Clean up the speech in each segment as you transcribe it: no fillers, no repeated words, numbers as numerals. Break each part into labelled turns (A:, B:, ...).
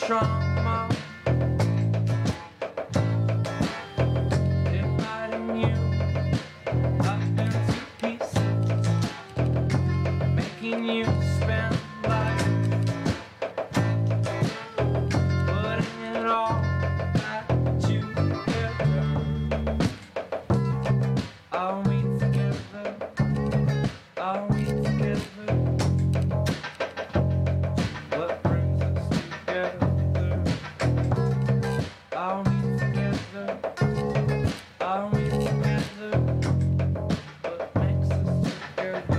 A: trauma. Dividing you up into pieces, making you spend life, putting it all back together. Are we together? Are we together? What brings us together? Are we together? Are we together? What makes us together?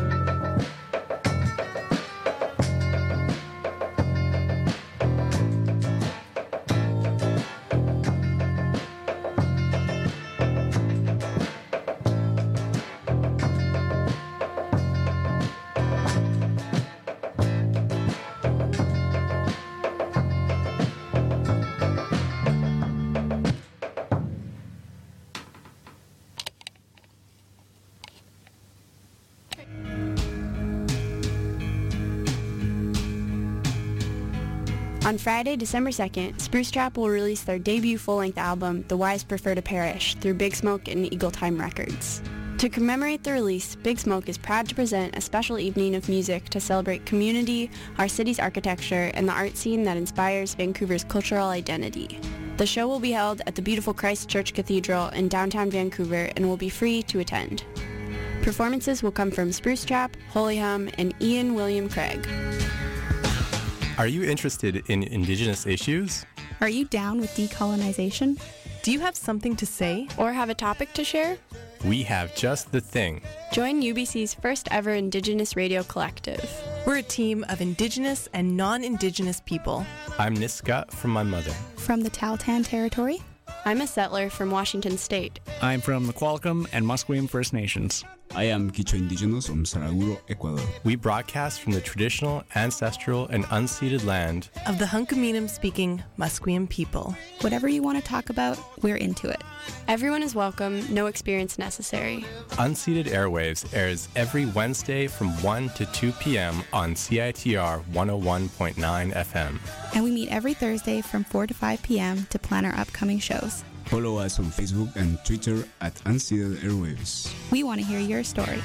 B: On Friday, December 2nd, Spruce Trap will release their debut full-length album, The Wise Prefer to Perish, through Big Smoke and Eagle Time Records. To commemorate the release, Big Smoke is proud to present a special evening of music to celebrate community, our city's architecture, and the art scene that inspires Vancouver's cultural identity. The show will be held at the beautiful Christ Church Cathedral in downtown Vancouver and will be free to attend. Performances will come from Spruce Trap, Holy Hum, and Ian William Craig.
C: Are you interested in Indigenous issues?
D: Are you down with decolonization?
E: Do you have something to say?
B: Or have a topic to share?
C: We have just the thing.
B: Join UBC's first ever Indigenous Radio Collective.
E: We're a team of Indigenous and non-Indigenous people.
C: I'm Niska from my mother.
D: From the Tahltan Territory?
B: I'm a settler from Washington State.
F: I'm from the Qualicum and Musqueam First Nations.
G: I am Quichua Indigenous from Saraguro, Ecuador.
C: We broadcast from the traditional, ancestral, and unceded land
E: of the Hunkaminam-speaking Musqueam people.
D: Whatever you want to talk about, we're into it.
B: Everyone is welcome, no experience necessary.
C: Unceded Airwaves airs every Wednesday from 1 to 2 p.m. on CITR 101.9 FM.
D: And we meet every Thursday from 4 to 5 p.m. to plan our upcoming shows.
G: Follow us on Facebook and Twitter at Unceded Airwaves.
D: We want to hear your story.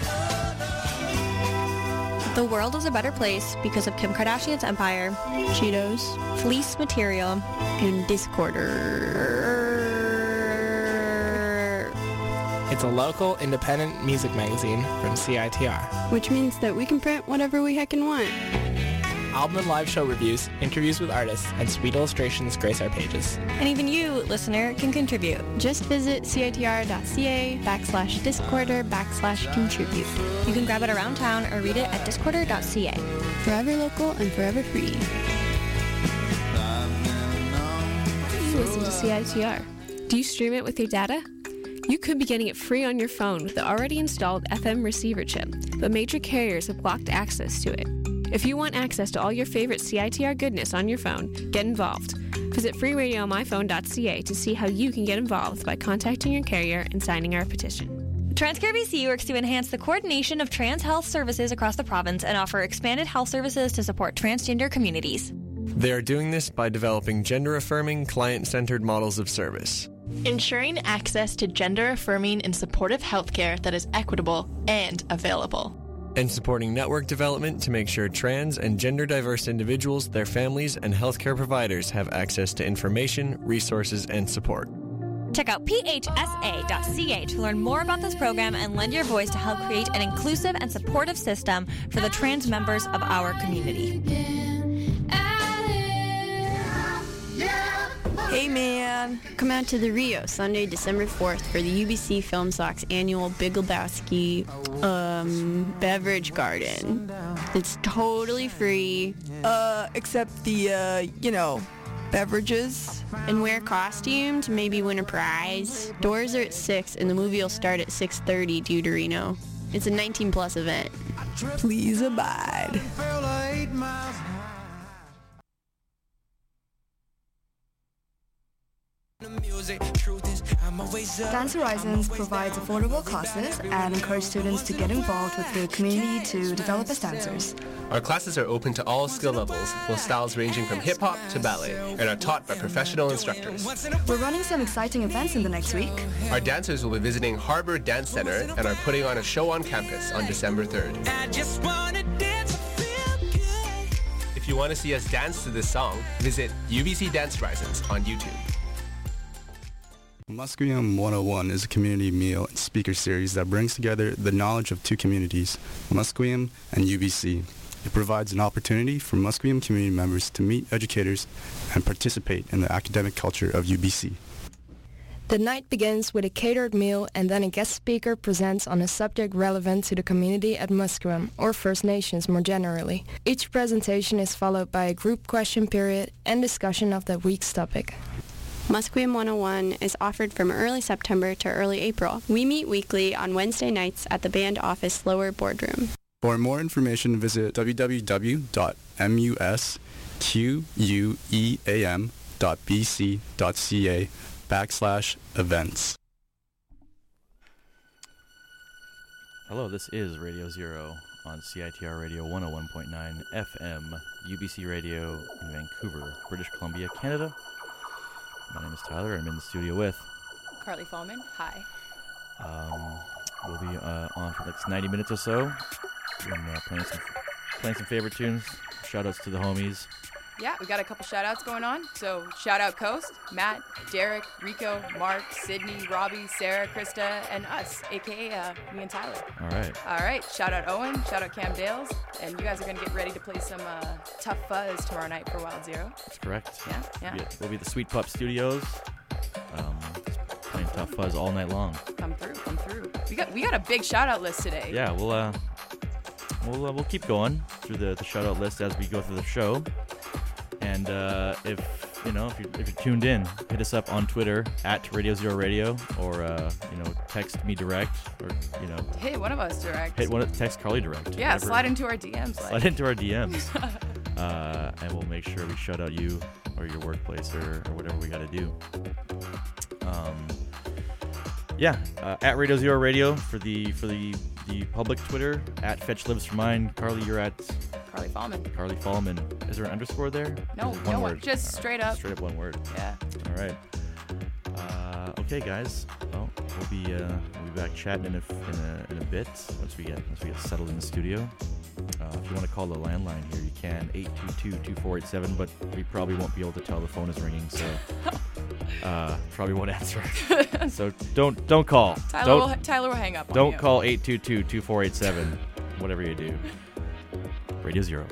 H: The world is a better place because of Kim Kardashian's empire,
B: Cheetos,
H: fleece material,
B: and Discorder.
I: It's a local independent music magazine from CITR.
B: Which means that we can print whatever we heckin' want.
I: Album and live show reviews, interviews with artists, and sweet illustrations grace our pages.
H: And even you, listener, can contribute.
B: Just visit citr.ca/discorder/contribute.
H: You can grab it around town or read it at discorder.ca.
B: Forever local and forever free. You listen to CITR.
J: Do you stream it with your data? You could be getting it free on your phone with the already installed FM receiver chip, but major carriers have blocked access to it. If you want access to all your favorite CITR goodness on your phone, get involved. Visit freeradiomyphone.ca to see how you can get involved by contacting your carrier and signing our petition.
H: TransCare BC works to enhance the coordination of trans health services across the province and offer expanded health services to support transgender communities.
K: They are doing this by developing gender-affirming, client-centered models of service.
L: Ensuring access to gender-affirming and supportive healthcare that is equitable and available.
K: And supporting network development to make sure trans and gender-diverse individuals, their families, and healthcare providers have access to information, resources, and support.
H: Check out phsa.ca to learn more about this program and lend your voice to help create an inclusive and supportive system for the trans members of our community.
B: Hey man! Come out to the Rio Sunday, December 4th for the UBC Film Sock's annual Big Lebowski beverage garden. It's totally free.
M: Except the, beverages.
B: And wear costume to maybe win a prize. Doors are at 6 and the movie will start at 6:30 due to Reno. It's a 19+ event.
M: Please abide.
A: The music
N: Dance Horizons provides affordable classes and encourages students to get involved with the community to develop as dancers.
O: Our classes are open to all skill levels, with styles ranging from hip-hop to ballet, and are taught by professional instructors.
N: We're running some exciting events in the next week.
O: Our dancers will be visiting Harbor Dance Center and are putting on a show on campus on December 3rd. If you want to see us dance to this song, visit UBC Dance Horizons on YouTube.
G: Musqueam 101 is a community meal and speaker series that brings together the knowledge of two communities, Musqueam and UBC. It provides an opportunity for Musqueam community members to meet educators and participate in the academic culture of UBC.
P: The night begins with a catered meal and then a guest speaker presents on a subject relevant to the community at Musqueam, or First Nations more generally. Each presentation is followed by a group question period and discussion of that week's topic.
B: Musqueam 101 is offered from early September to early April. We meet weekly on Wednesday nights at the band office lower boardroom.
G: For more information, visit www.musqueam.bc.ca/events.
Q: Hello, this is Radio Zero on CITR Radio 101.9 FM, UBC Radio in Vancouver, British Columbia, Canada. My name is Tyler. I'm in the studio with
R: Carly Fallman. Hi.
Q: We'll be on for the next 90 minutes or so, playing some favorite tunes. Shout outs to the homies.
R: Yeah, we got a couple shout outs going on. So shout out Coast, Matt, Derek, Rico, Mark, Sydney, Robbie, Sarah, Krista, and us, aka me and Tyler.
Q: All right.
R: All right. Shout out Owen. Shout out Cam Dales. And you guys are going to get ready to play some Tough Fuzz tomorrow night for Wild Zero.
Q: That's correct.
R: Yeah.
Q: We'll be at the Sweet Pup Studios, playing Tough Fuzz all night long.
R: Come through. We got a big shout out list today.
Q: Yeah, we'll keep going through the shout out list as we go through the show. And if you're tuned in, hit us up on Twitter at Radio Zero Radio, or text me direct, or
R: hit one of us direct.
Q: Text Carly direct.
R: Yeah,
Q: whatever.
R: Slide into our DMs.
Q: Slide into our DMs, and we'll make sure we shout out you or your workplace or whatever we got to do. At Radio Zero Radio for the public Twitter, at Fetch Lives for Mine. Carly, you're at
R: Carly Fallman.
Q: Carly Fallman. Is there an underscore there?
R: No,
Q: one word.
R: Just straight up.
Q: Straight up one word.
R: Yeah.
Q: All right. Okay, guys. Well, we'll be back chatting in a bit once we get settled in the studio. If you want to call the landline here, you can 822-2487, but we probably won't be able to tell the phone is ringing, so probably won't answer. So don't call.
R: Tyler will hang up on you.
Q: Don't call 822-2487, whatever you do. Radio Zero.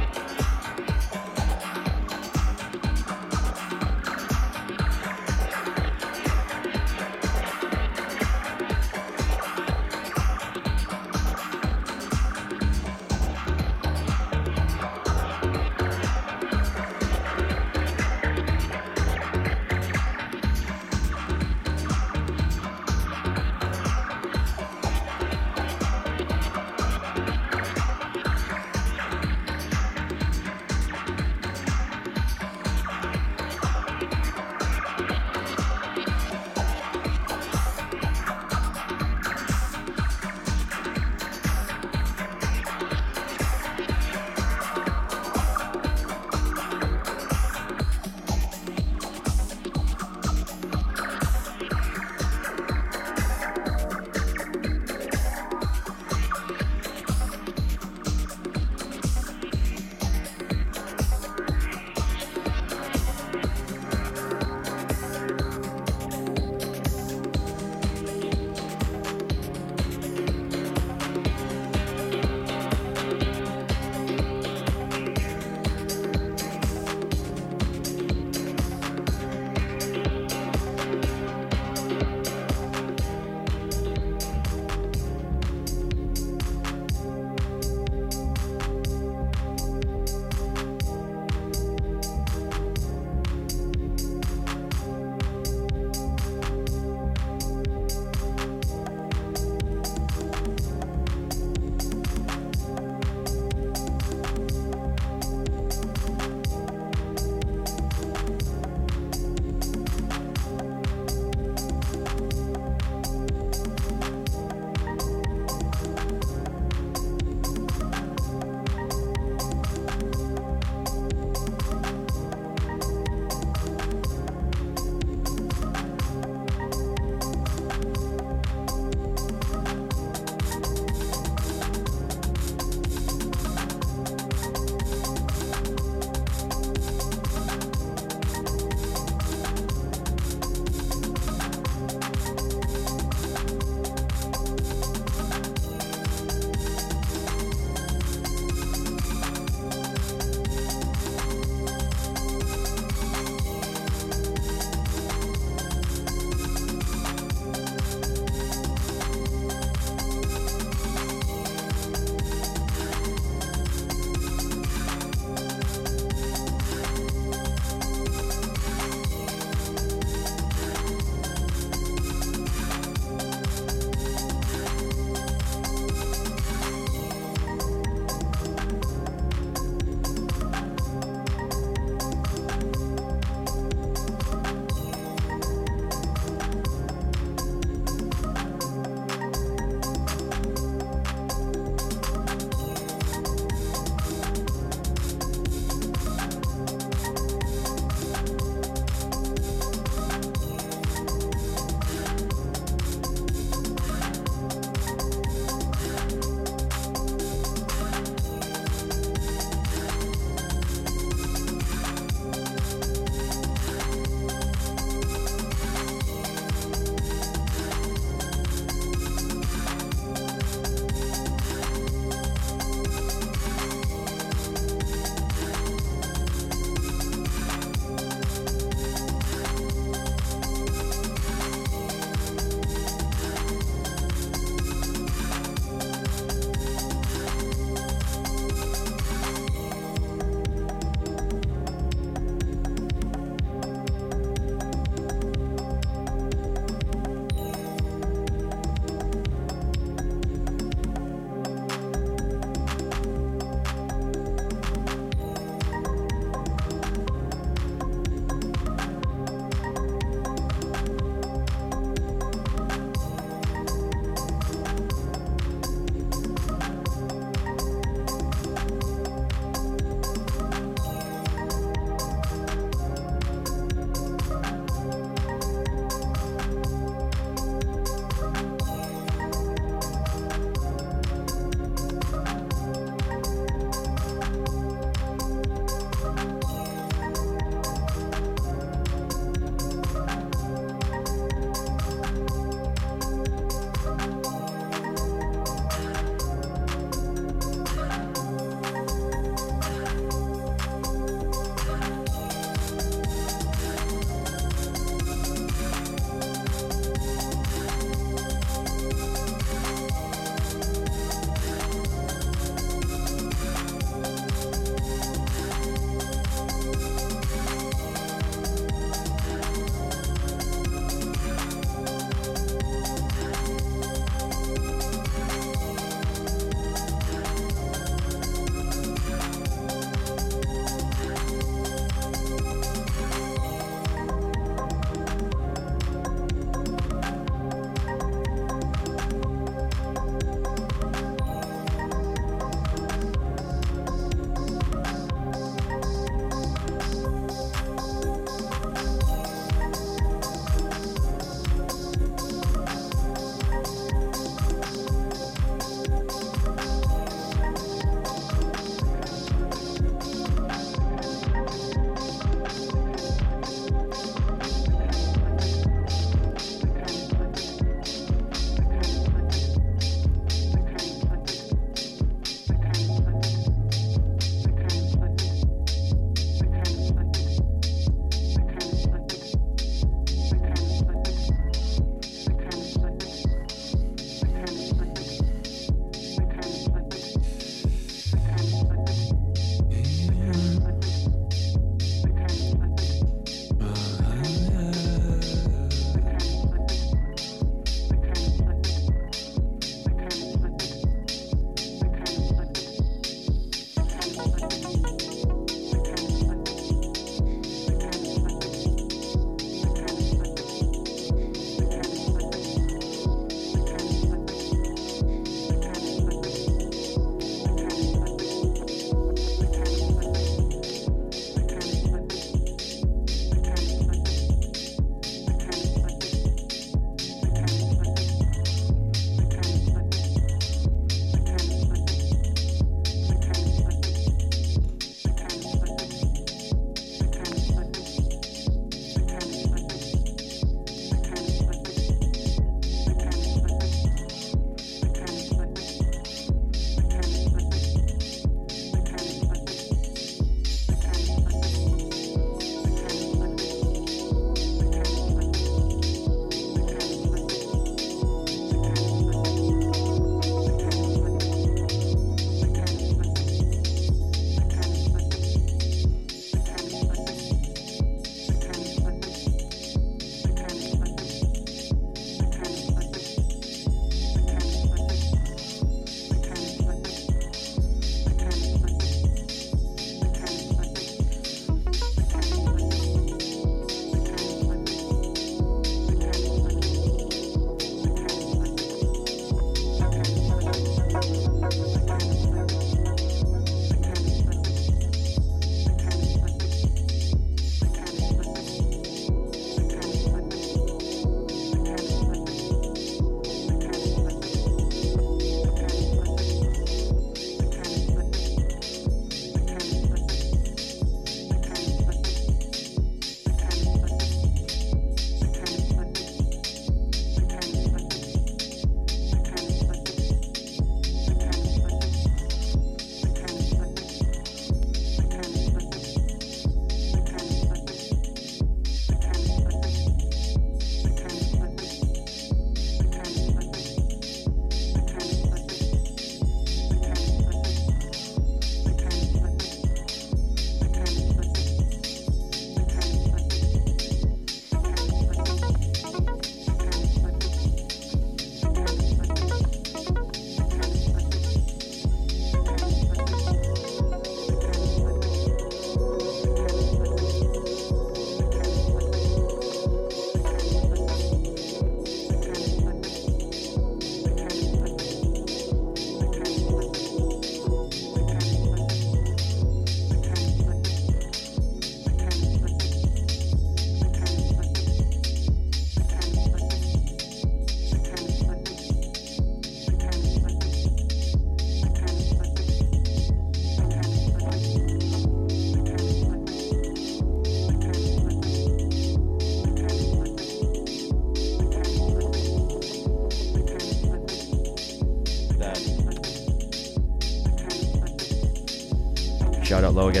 Q: Shout out Logan.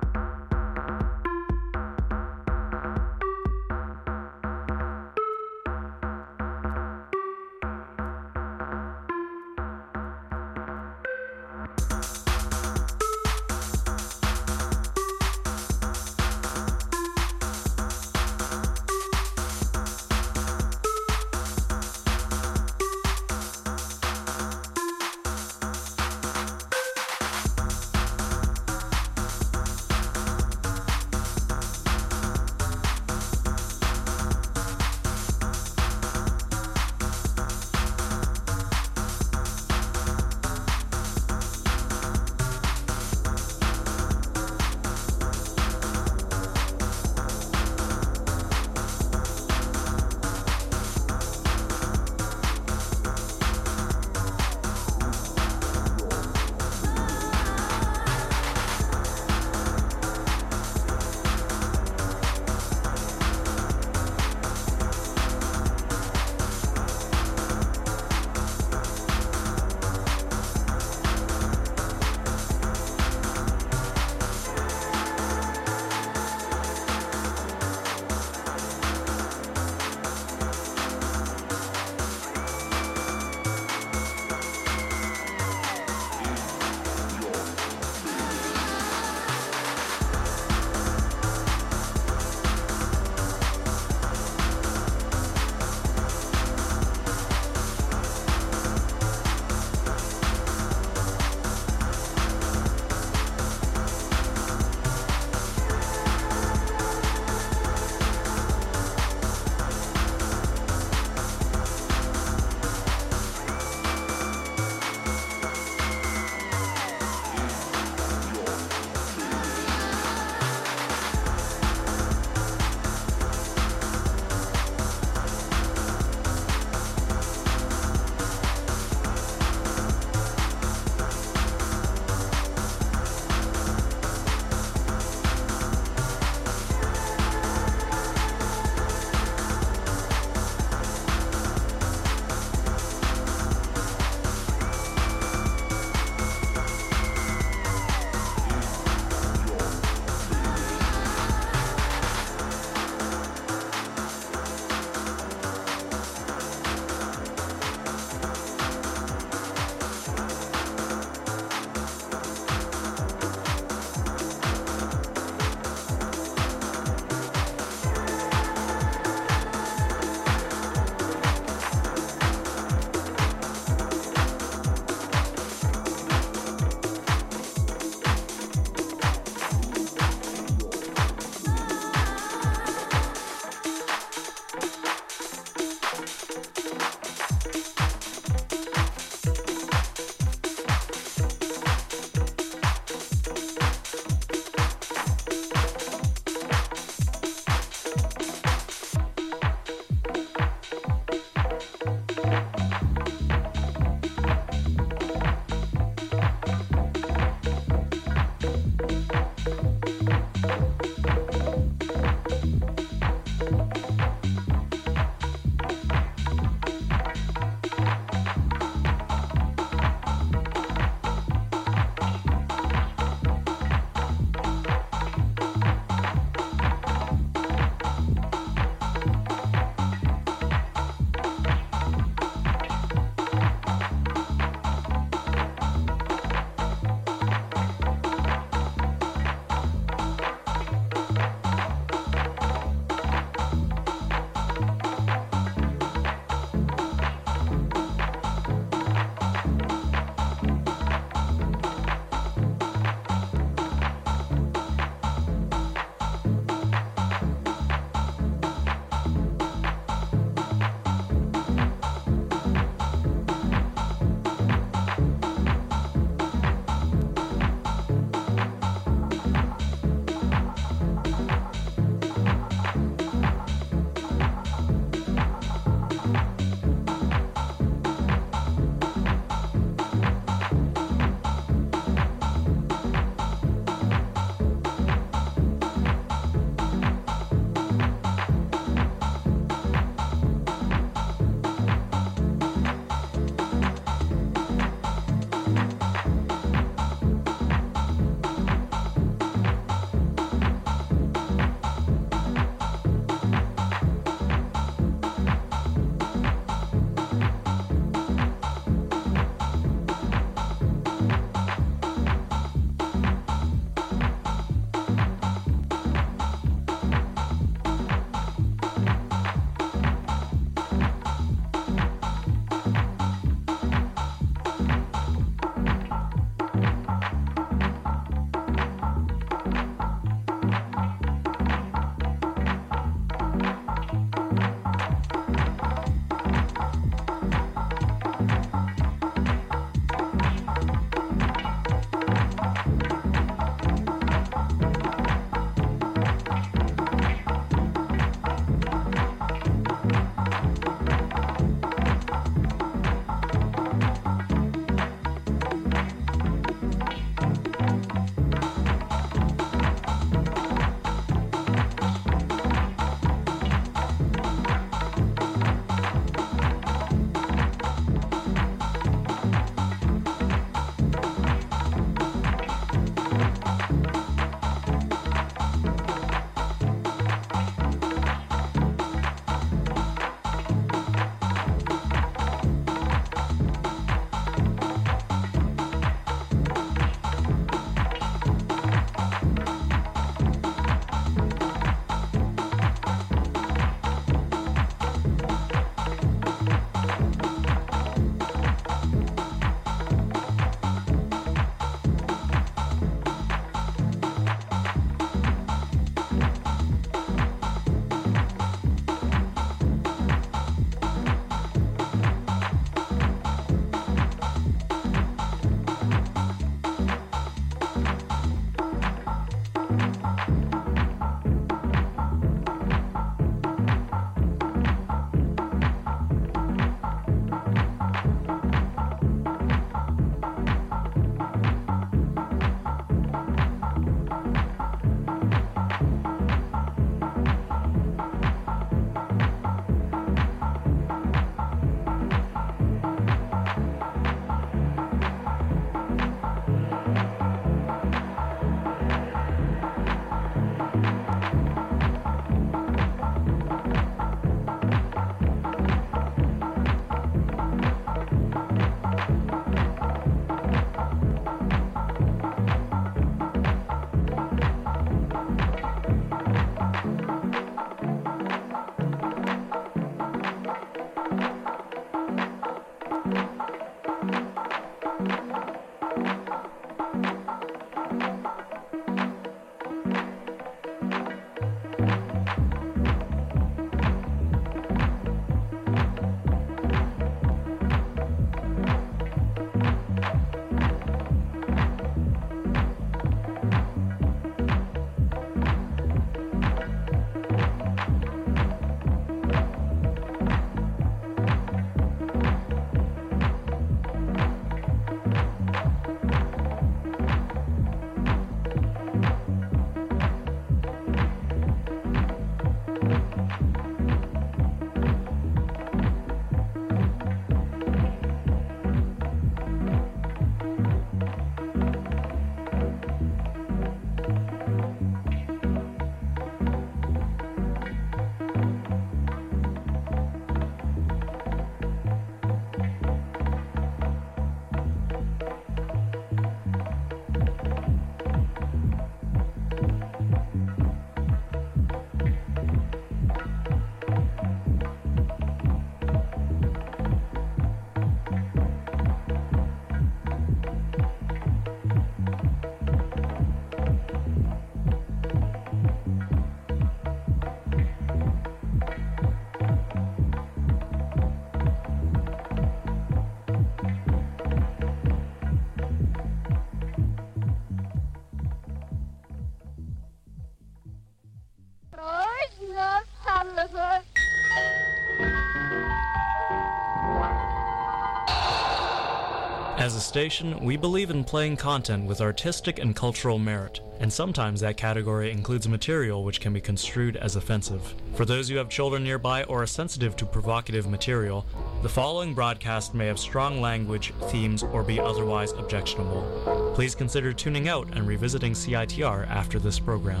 F: As a station, we believe in playing content with artistic and cultural merit, and sometimes that category includes material which can be construed as offensive. For those who have children nearby or are sensitive to provocative material, the following broadcast may have strong language, themes, or be otherwise objectionable. Please consider tuning out and revisiting CITR after this program.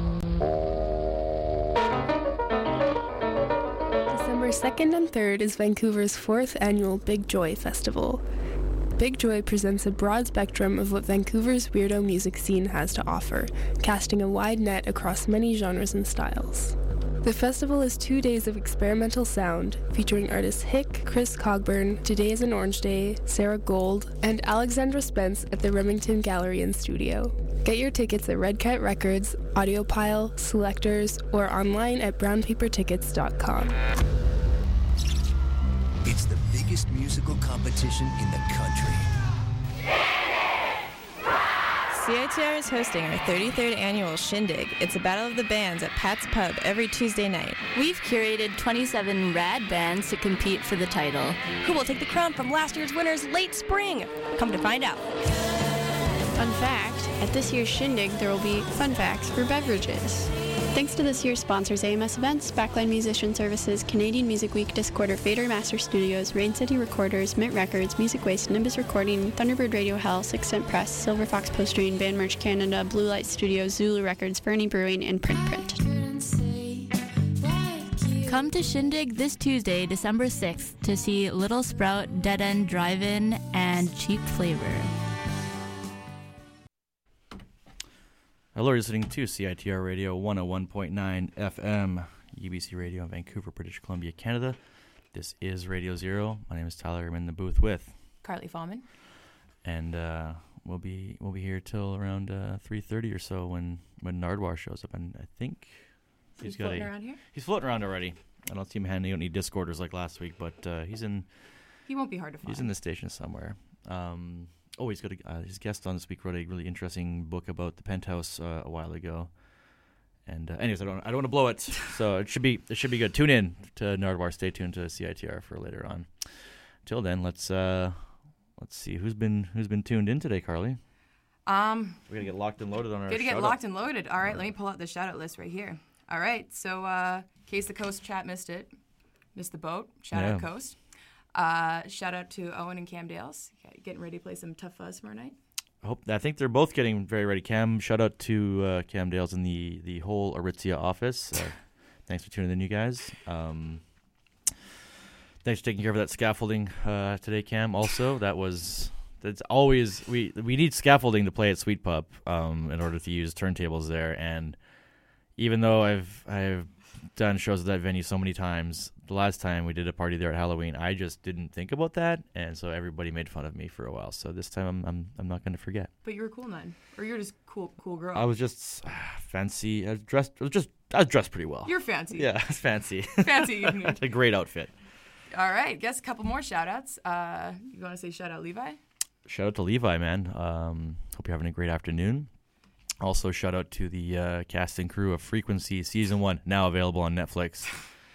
J: December 2nd and 3rd is Vancouver's 4th annual Big Joy Festival. Big Joy presents a broad spectrum of what Vancouver's weirdo music scene has to offer, casting a wide net across many genres and styles. The festival is 2 days of experimental sound, featuring artists Hick, Chris Cogburn, Today is an Orange Day, Sarah Gold, and Alexandra Spence at the Remington Gallery and Studio. Get your tickets at Red Cat Records, Audiopile, Selectors, or online at brownpapertickets.com.
S: It's the biggest musical competition in the country.
T: CITR is hosting our 33rd annual Shindig. It's a battle of the bands at Pat's Pub every Tuesday night.
U: We've curated 27 rad bands to compete for the title.
T: Who will take the crown from last year's winners Late Spring? Come to find out.
B: Fun fact, at this year's Shindig there will be fun facts for beverages. Thanks to this year's sponsors AMS Events, Backline Musician Services, Canadian Music Week, Discorder, Fader Master Studios, Rain City Recorders, Mint Records, Music Waste, Nimbus Recording, Thunderbird Radio Hell, Six Cent Press, Silver Fox Postering, Band Merch Canada, Blue Light Studios, Zulu Records, Fernie Brewing, and Print.
U: Come to Shindig this Tuesday, December 6th, to see Little Sprout, Dead End Drive-In, and Cheap Flavor.
Q: Hello, you're listening to CITR Radio 101.9 FM, UBC Radio in Vancouver, British Columbia, Canada. This is Radio Zero. My name is Tyler. I'm in the booth with
R: Carly Fallman.
Q: And we'll be here till around 3:30 or so when Nardwar shows up. And I think
R: he's floating around here.
Q: He's floating around already. I don't see him handing out any Discorders like last week, but he's in.
R: He won't be hard to find.
Q: He's in the station somewhere. He's got his guest on this week wrote a really interesting book about the Penthouse a while ago. And anyways, I don't want to blow it, so it should be good. Tune in to Nardwar. Stay tuned to CITR for later on. Till then, let's see who's been tuned in today, Carly. We gotta get locked and loaded on our.
R: Gotta get locked and loaded. All right, let me pull out the shout out list right here. All right, so in case the Coast chat missed the boat. Shout out Coast. Shout out to Owen and Cam Dales, getting ready to play some Tough Fuzz tomorrow night.
Q: I think they're both getting very ready. Cam, shout out to Cam Dales in the whole Aritzia office. Thanks for tuning in, you guys. Thanks for taking care of that scaffolding today, Cam. Also, that's always we need scaffolding to play at Sweet Pup in order to use turntables there. And even though I've done shows at that venue so many times, the last time we did a party there at Halloween, I just didn't think about that, and so everybody made fun of me for a while. So this time I'm not going to forget.
R: But you were a cool nun, or you're just cool girl.
Q: I was just fancy. I was dressed pretty well.
R: You're fancy.
Q: Yeah, I was fancy.
R: Fancy.
Q: A great outfit.
R: All right, guess a couple more shout outs. You want to say shout out Levi?
Q: Shout out to Levi, man. Hope you're having a great afternoon. Also, shout out to the cast and crew of Frequency Season 1, now available on Netflix.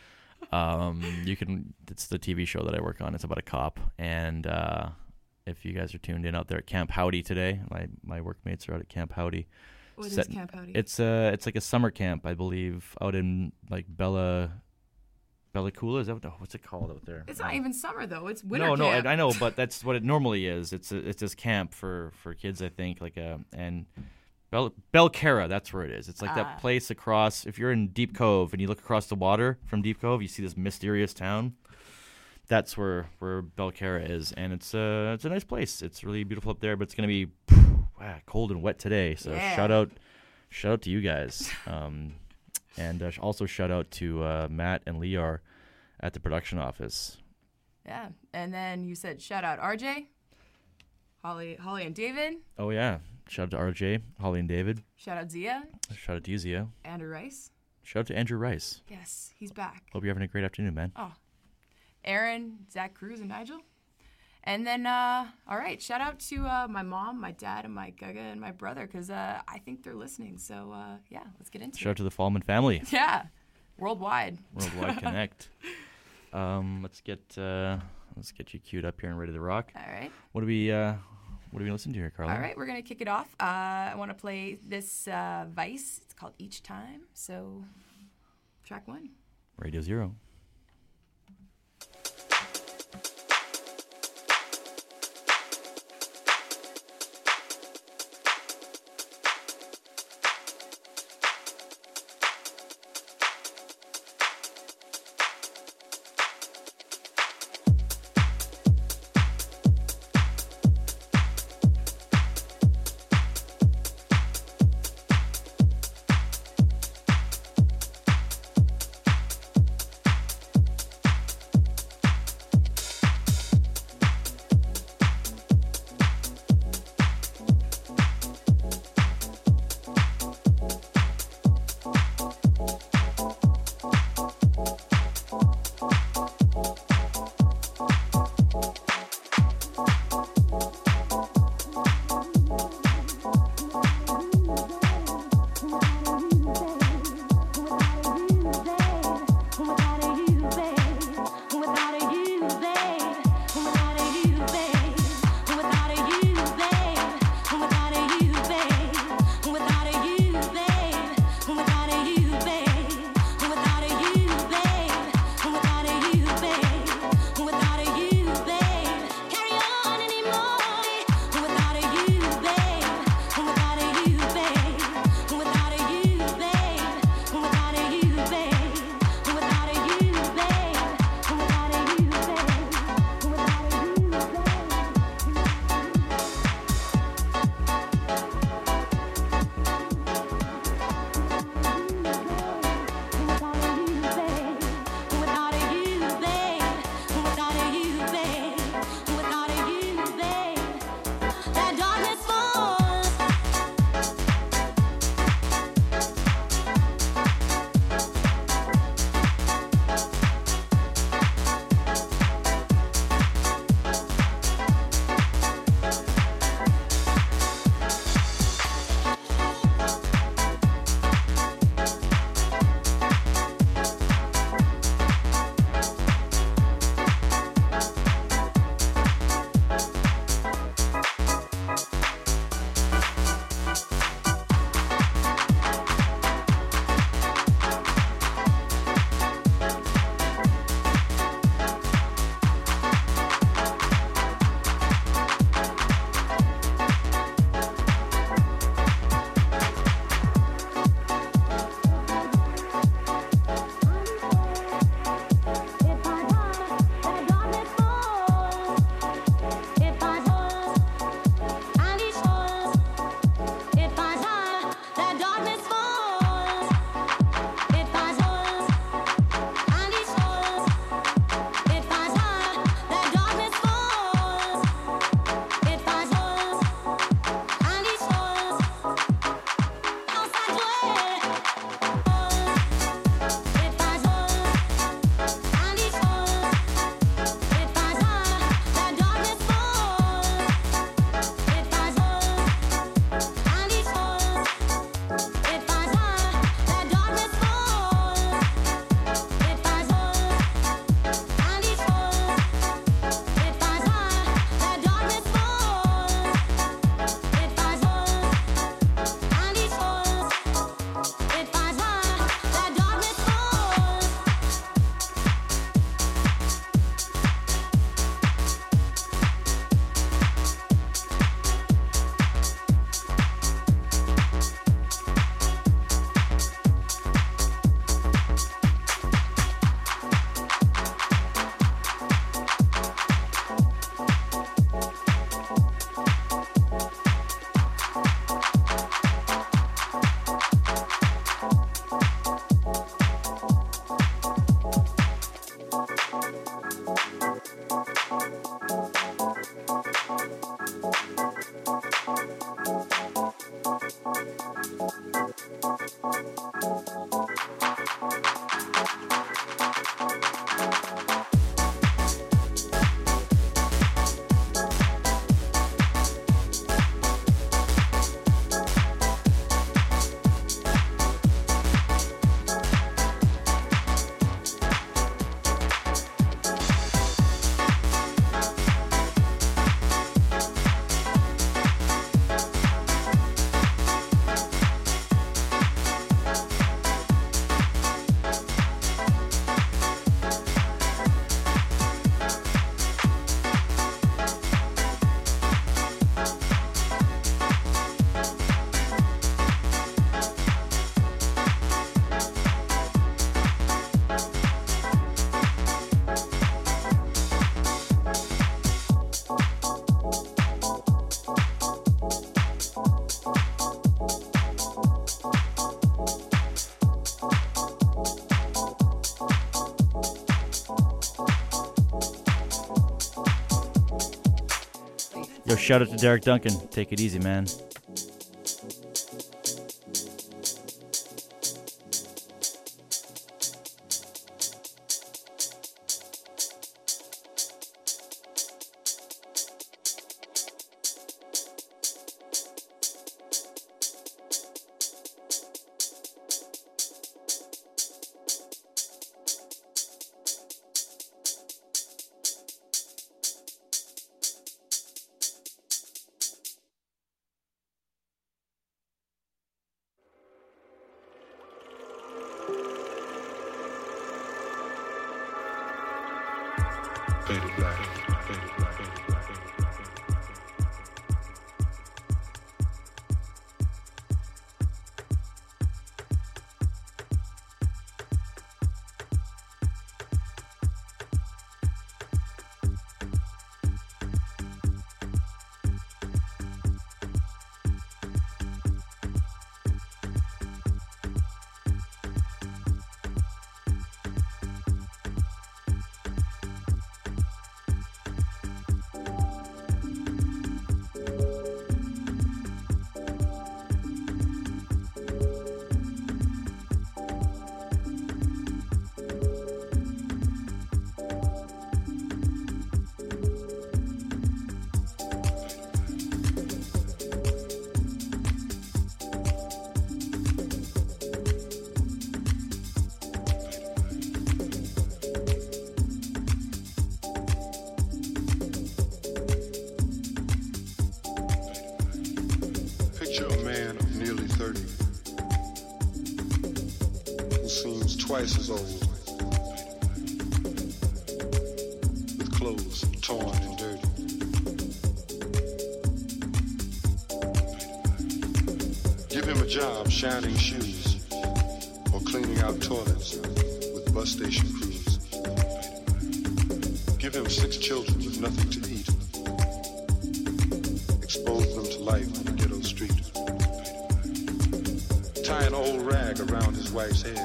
Q: It's the TV show that I work on. It's about a cop. And if you guys are tuned in out there at Camp Howdy today, my workmates are out at Camp Howdy.
R: What is Camp Howdy?
Q: It's like a summer camp, I believe, out in like Bella Coola. Is that what's it called out there?
R: It's not even summer though. It's winter camp.
Q: No, I know, but that's what it normally is. It's this camp for kids, I think, and Belcarra, that's where it is. It's like that place across, if you're in Deep Cove and you look across the water from Deep Cove, you see this mysterious town. That's where Belcarra is, and it's a nice place. It's really beautiful up there, but it's going to be cold and wet today. So shout out to you guys. And also shout out to Matt and Liar at the production office.
R: Yeah, and then you said shout out RJ, Holly and David.
Q: Oh yeah. Shout out to RJ, Holly and David.
R: Shout out Zia.
Q: Shout out to you, Zia.
R: Andrew Rice.
Q: Shout out to Andrew Rice.
R: Yes, he's back.
Q: Hope you're having a great afternoon, man.
R: Oh. Aaron, Zach Cruz, and Nigel. And then, all right, shout out to my mom, my dad, and my Gaga, and my brother, because I think they're listening. So, yeah, let's get into it.
Q: Shout out to the Fallman family.
R: Yeah. Worldwide.
Q: Worldwide Connect. Let's get you queued up here and ready to rock.
R: All right.
Q: What do we listen to here, Carla?
R: All right, we're going to kick it off. I want to play this Vice. It's called Each Time. So, track 1.
Q: Radio Zero. Yo, shout out to Derek Duncan. Take it easy, man.
E: Twice as old, with clothes torn and dirty. Give him a job shining shoes or cleaning out toilets with bus station crews. Give him 6 children with nothing to eat. Expose them to life on the ghetto street. Tie an old rag around his wife's head.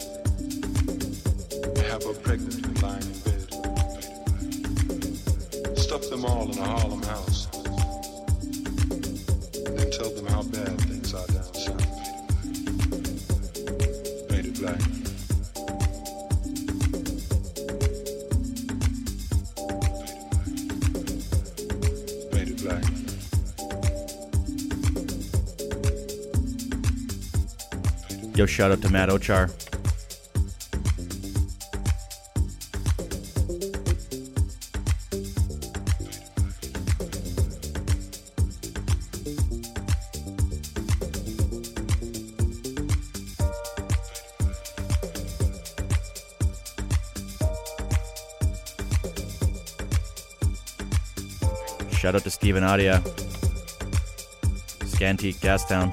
E: Have her pregnant and lying in bed. Stuff them all in a Harlem house. And then tell them how bad things are down south. Paint it black. Paint it black.
Q: Yo, shout out to Matt Ochar. Shout out to Steven Aria, Scantique, Gastown.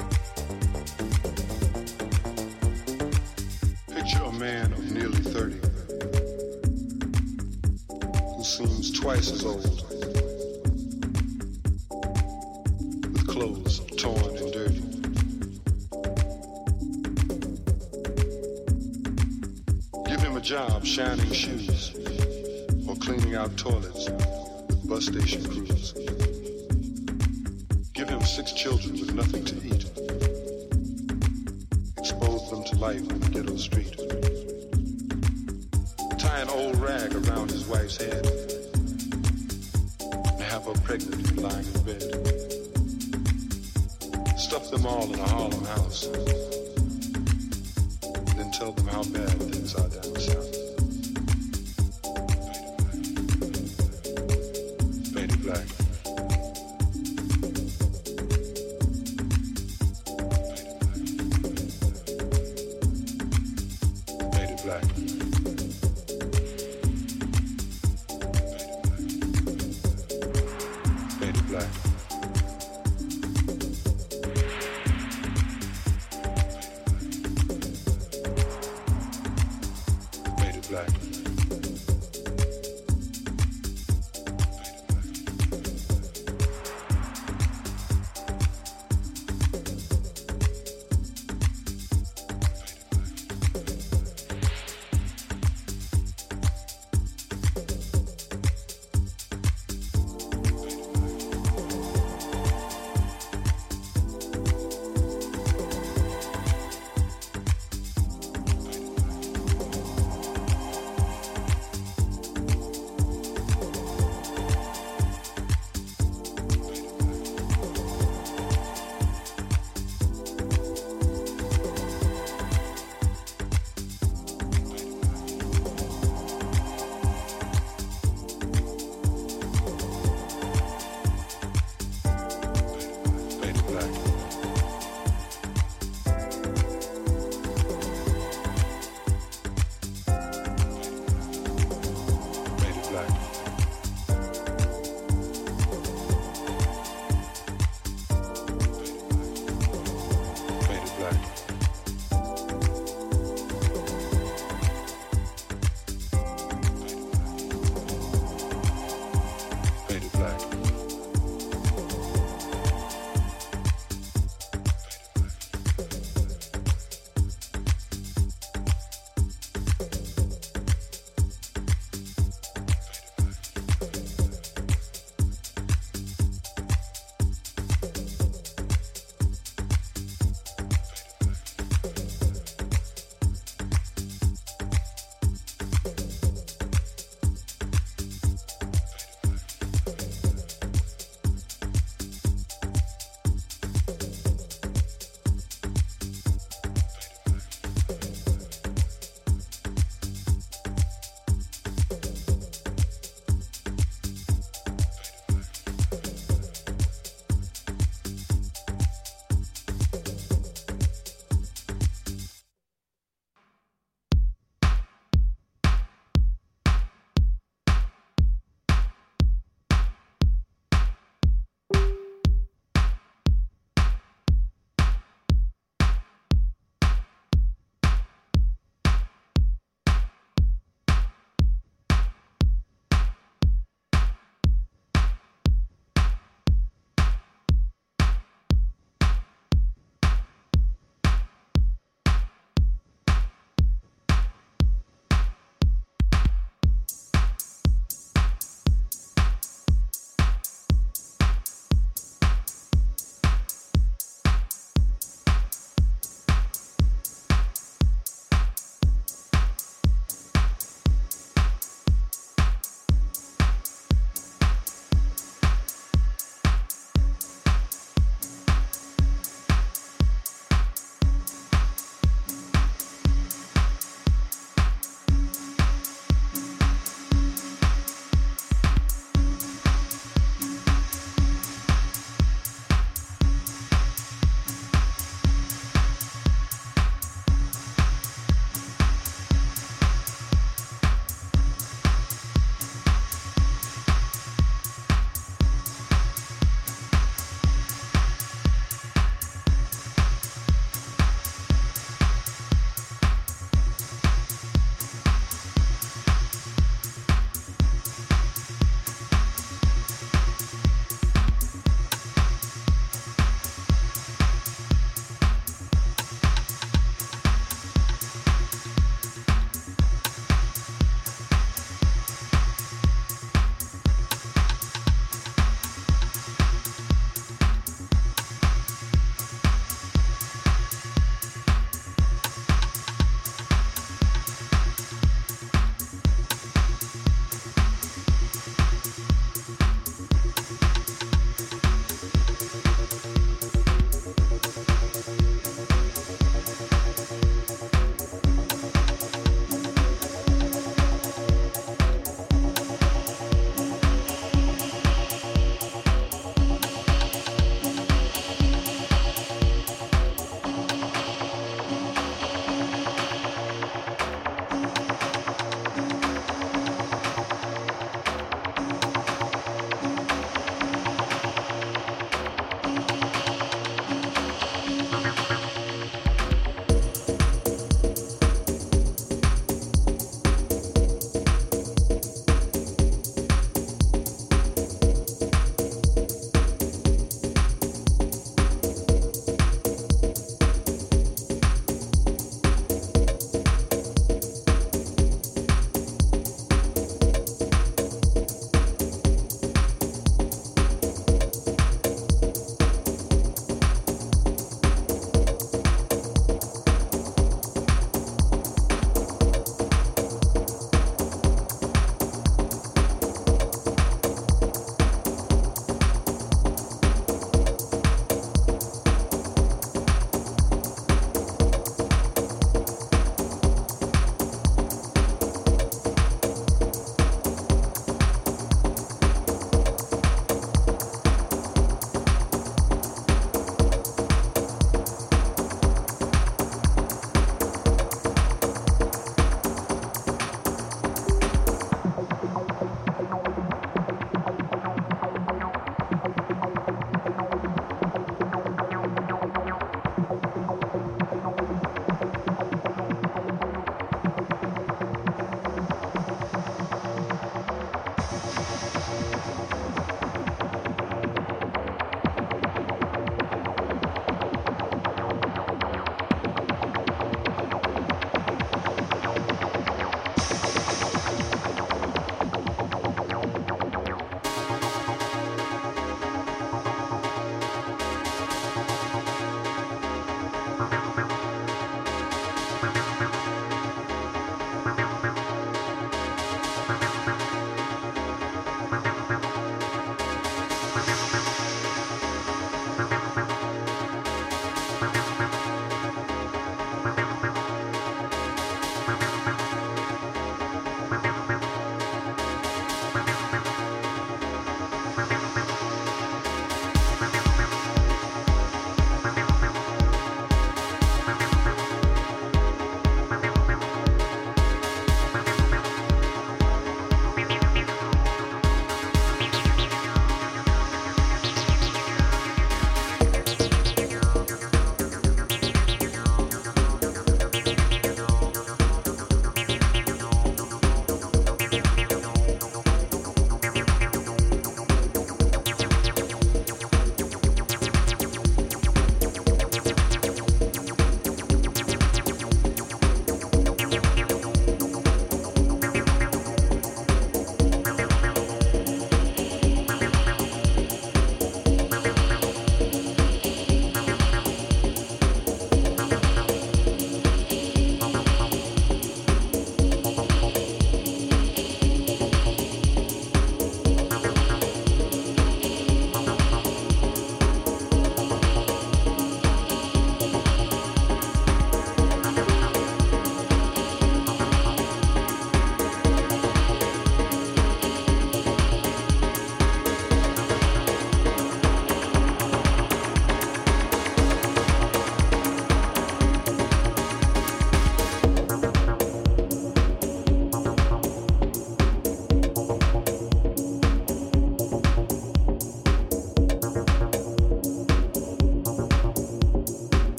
E: Man of nearly 30 twice as old, with clothes torn and dirty. Give him a job shining shoes or cleaning out toilets with bus station crews. Give him 6 children with nothing to eat. Expose them to life on the ghetto street. Tie an old rag around his wife's head and have her pregnant and lying in bed. Stuff them all in a Harlem house. Then tell them how bad things are down south. Faded black. Faded black. Faded black. Faded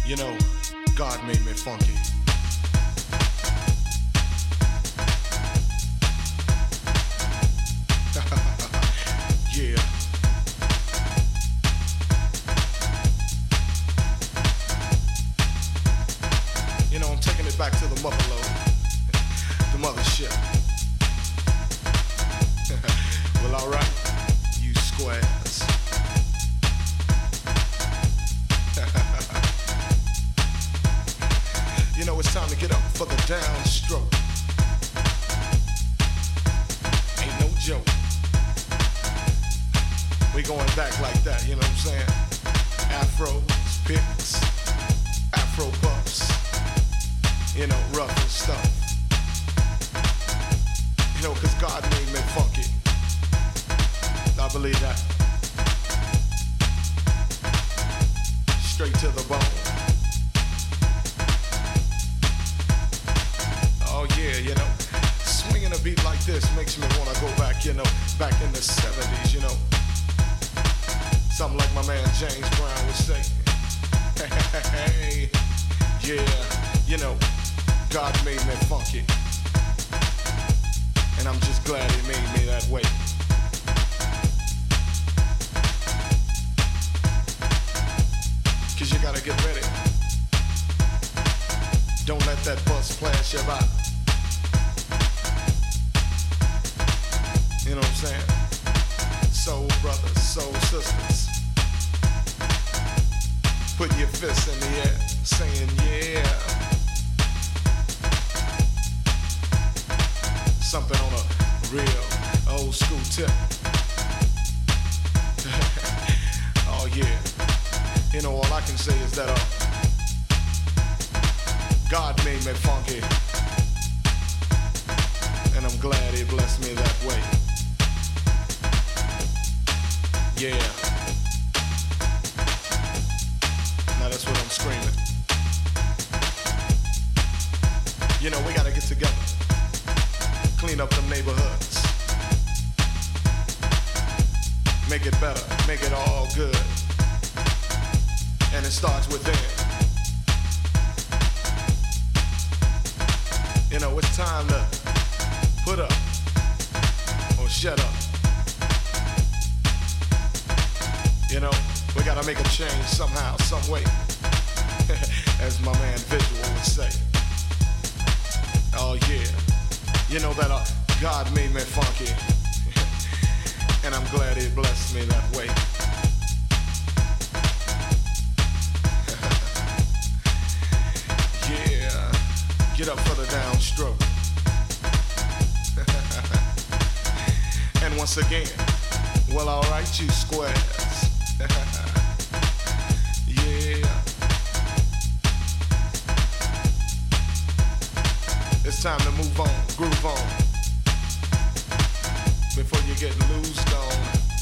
E: You know, God made me funky. Yeah. You know, I'm taking it back to the motherlode, the mothership. Well, alright, you squares. You know, it's time to get up for the downstroke. Ain't no joke. We going back like that, you know what I'm saying? Afros, picks, afro puffs, you know, rough and stuff. You know, cause God made me funky. I believe that. Straight to the bone. Oh yeah, you know, swinging a beat like this makes me wanna go back, you know, back in the 70s, you know. Something like my man James Brown would say. Hey, yeah, you know, God made me funky. And I'm just glad he made me that way. Cause you gotta get ready. Don't let that bus flash you by. You know what I'm saying? Soul brothers, soul sisters. Put your fists in the air, saying yeah. Something on a real old school tip. Oh yeah. You know, all I can say is that God made me funky. And I'm glad he blessed me that way. Yeah. Now that's what I'm screaming. You know, we gotta get together. Clean up them neighborhoods. Make it better, make it all good. And it starts within. You know, it's time to put up or shut up. You know, we gotta make a change somehow, some way. As my man Visual would say. Oh yeah. You know that God made me funky. And I'm glad he blessed me that way. Yeah. Get up for the downstroke. And once again, well, alright, you squares. Yeah. It's time to move on, groove on. Before you get loosed on.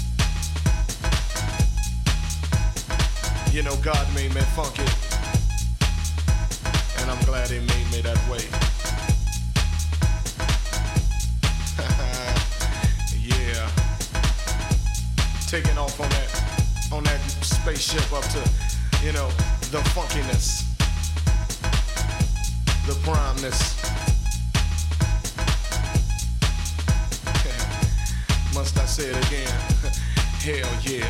E: You know, God made me funky. And I'm glad he made me that way. Yeah. Taking off on that spaceship up to, you know, the funkiness. The primeness. Must I say it again? Hell yeah.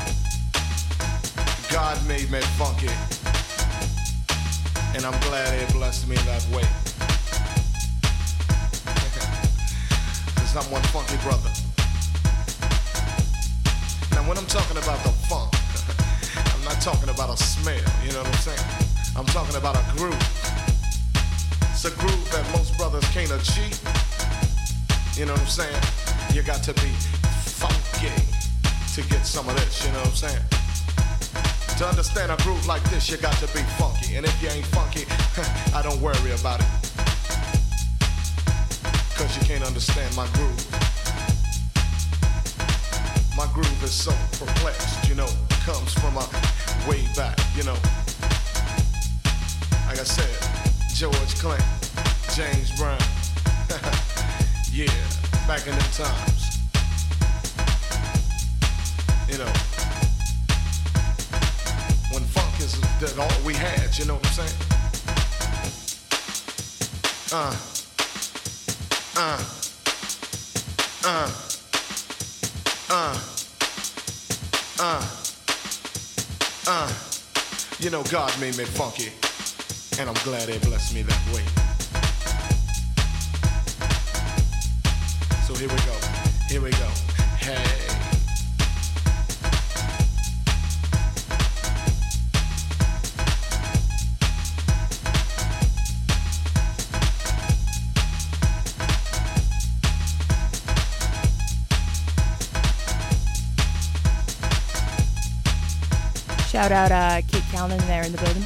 E: God made me funky. And I'm glad he blessed me that way. Cause I'm one funky brother. Now when I'm talking about the funk, I'm not talking about a smell, you know what I'm saying? I'm talking about a groove. It's a groove that most brothers can't achieve. You know what I'm saying? You got to be funky to get some of this, you know what I'm saying? To understand a groove like this, you got to be funky. And if you ain't funky, I don't worry about it. Cause you can't understand my groove. My groove is so perplexed, you know, comes from a way back, you know. Like I said, George Clinton, James Brown. Yeah, back in them times. You know, when funk is the like all we had, you know what I'm saying? You know, God made me funky, and I'm glad He blessed me that way. So here we go, hey.
T: Shout out Kate Callan there in the building.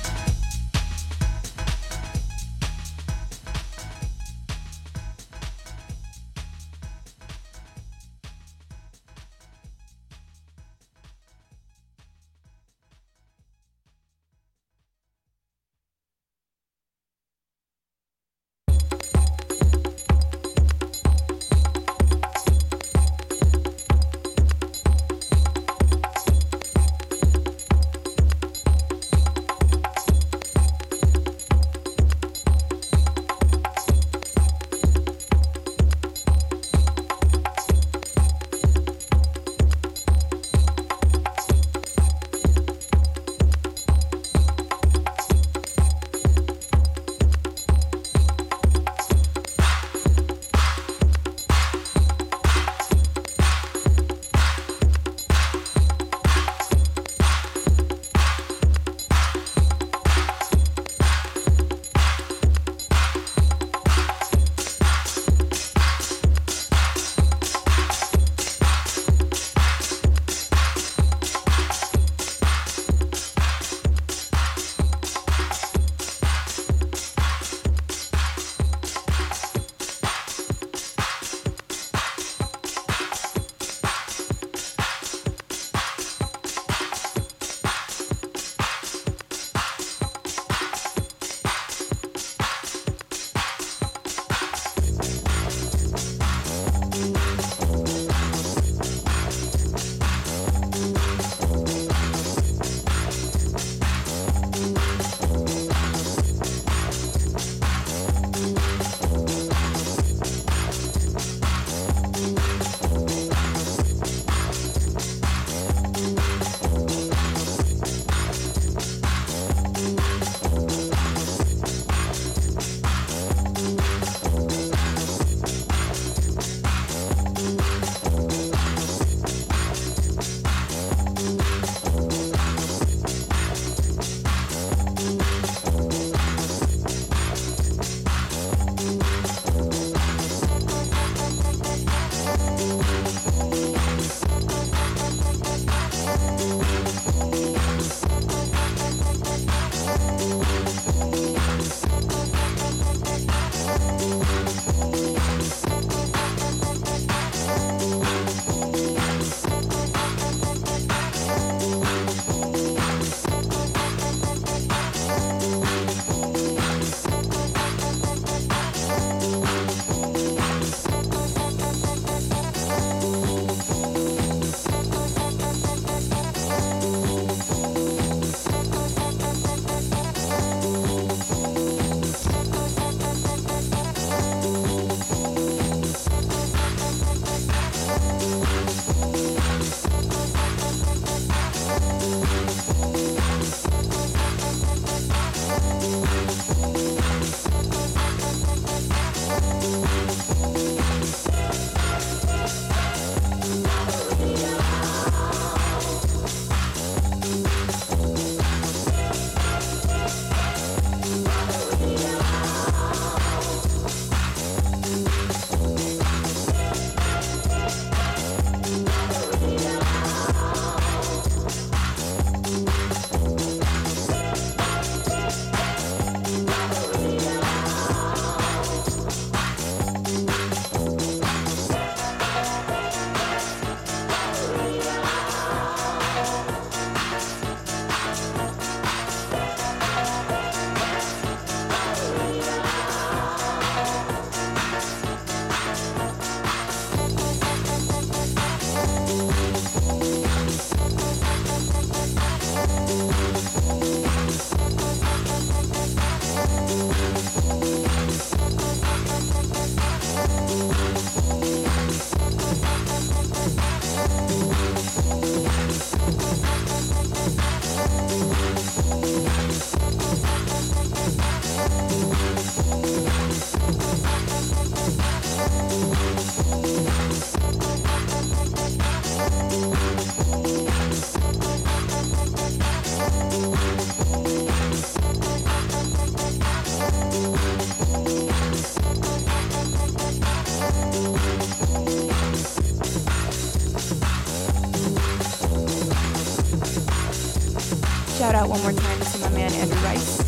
B: Shout out one more time to my man Andrew Rice.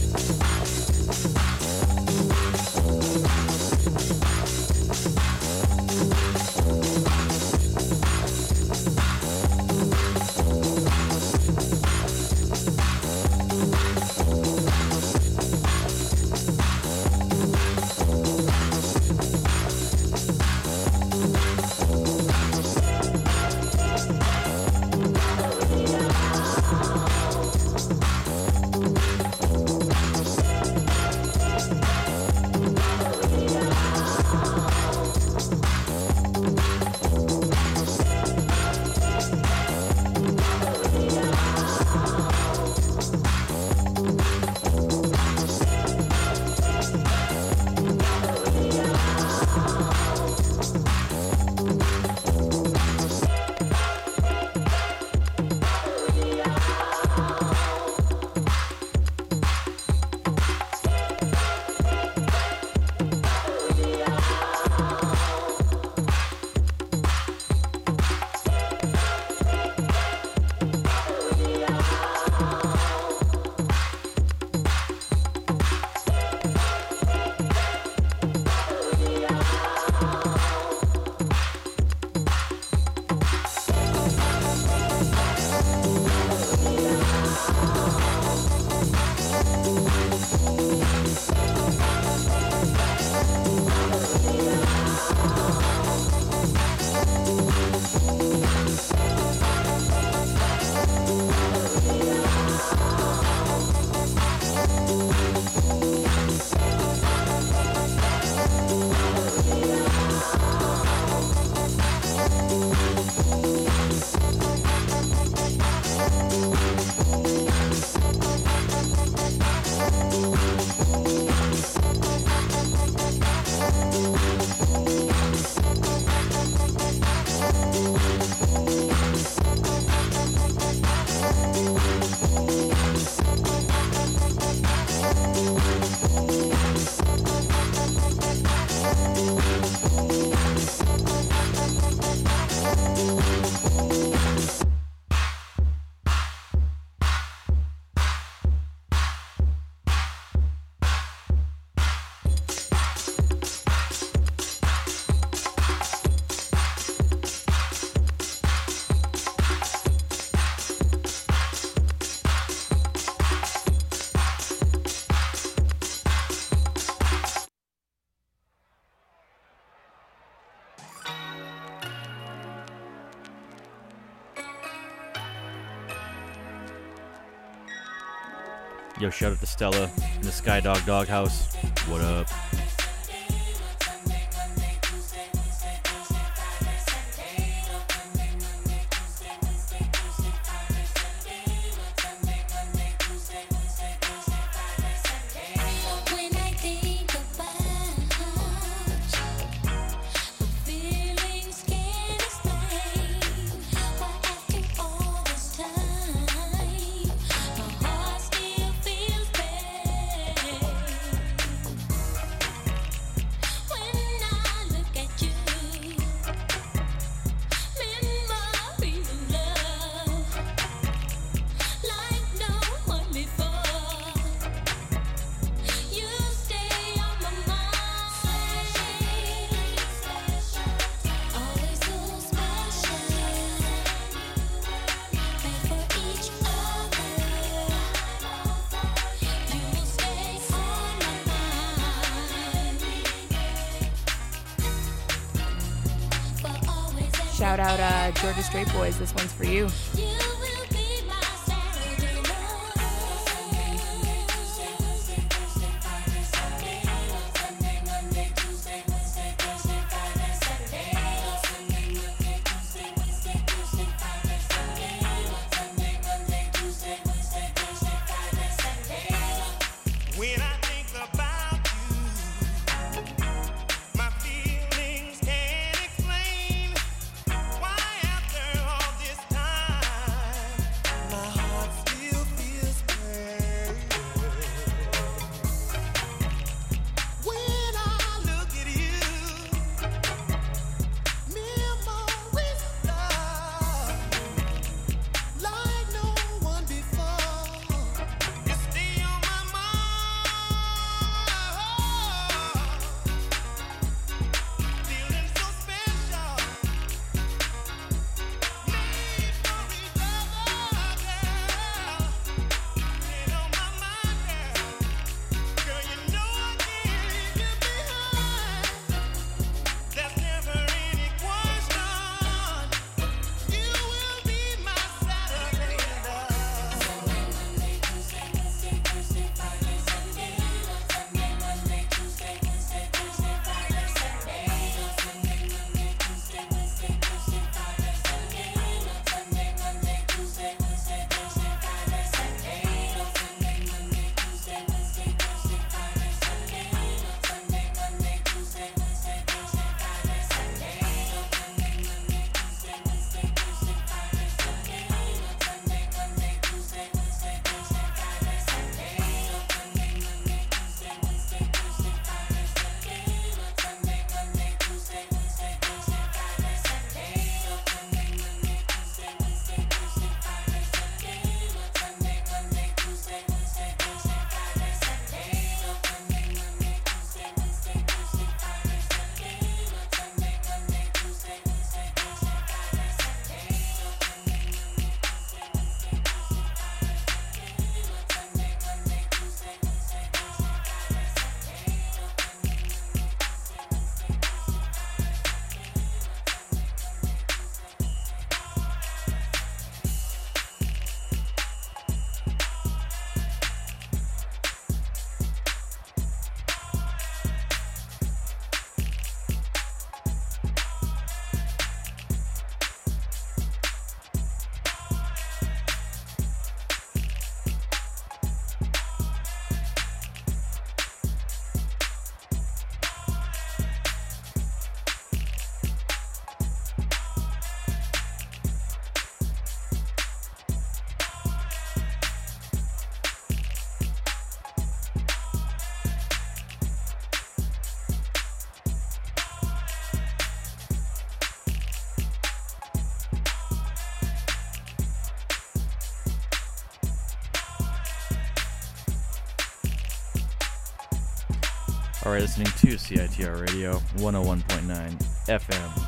Q: Yo, shout out to Stella in the Skydog Doghouse. What up?
R: Shout out Georgia Straight Boys. This one's for you.
C: Why after all this time
Q: All right, listening to CITR Radio 101.9 FM.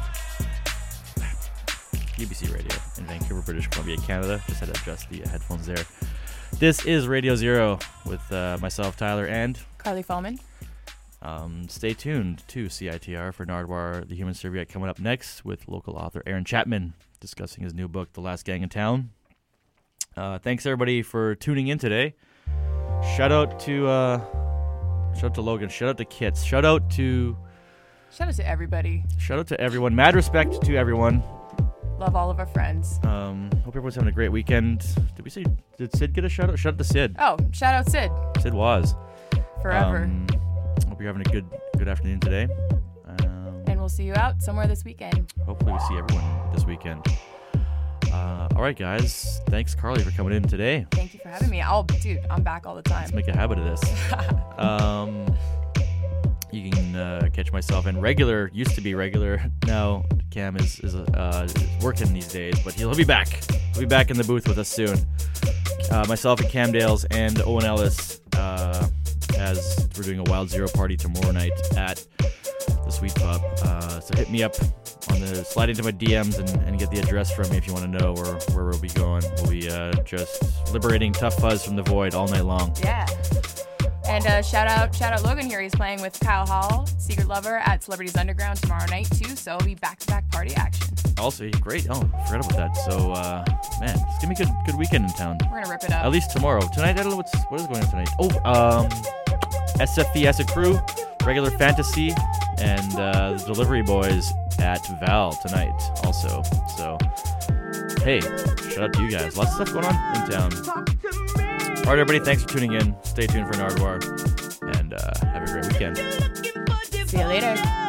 Q: UBC Radio in Vancouver, British Columbia, Canada. Just had to adjust the headphones there. This is Radio Zero with myself, Tyler, and
R: Carly Fallman.
Q: Stay tuned to CITR for Nardwuar, the Human Serviette, coming up next with local author Aaron Chapman discussing his new book, The Last Gang in Town. Thanks, everybody, for tuning in today. Shout out to Logan. Shout out to Kits. Shout out to
R: everybody.
Q: Shout out to everyone. Mad respect to everyone.
R: Love all of our friends.
Q: Hope everyone's having a great weekend. Did Sid get a shout out? Shout out to Sid.
R: Oh, shout out Sid.
Q: Sid was.
R: Forever.
Q: Hope you're having a good afternoon today.
R: And we'll see you out somewhere this weekend.
Q: Hopefully we see everyone this weekend. All right, guys. Thanks, Carly, for coming in today.
R: Thank you for having me. Dude, I'm back all the time.
Q: Let's make a habit of this. You can catch myself in used to be regular. Now Cam is working these days, but he'll be back. He'll be back in the booth with us soon. Myself at Cam Dales and Owen Ellis, as we're doing a Wild Zero party tomorrow night at the Sweet Pub. So hit me up slide into my DMs and get the address from me if you want to know where we'll be going. We'll be just liberating Tough Fuzz from the void all night long.
R: Yeah. And shout out Logan here. He's playing with Kyle Hall, Secret Lover, at Celebrities Underground tomorrow night too. So it'll be back-to-back party action.
Q: Also, great. Oh, I forgot about that. So, man, it's gonna be a good weekend in town.
R: We're gonna rip it up.
Q: At least tomorrow. Tonight, I don't know what is going on tonight. SFP as a crew, Regular Fantasy, and the Delivery Boys at Val tonight. Also, so hey, shout out to you guys. Lots of stuff going on in town. All right, everybody, thanks for tuning in. Stay tuned for Nardwuar, and have a great weekend.
R: See you later.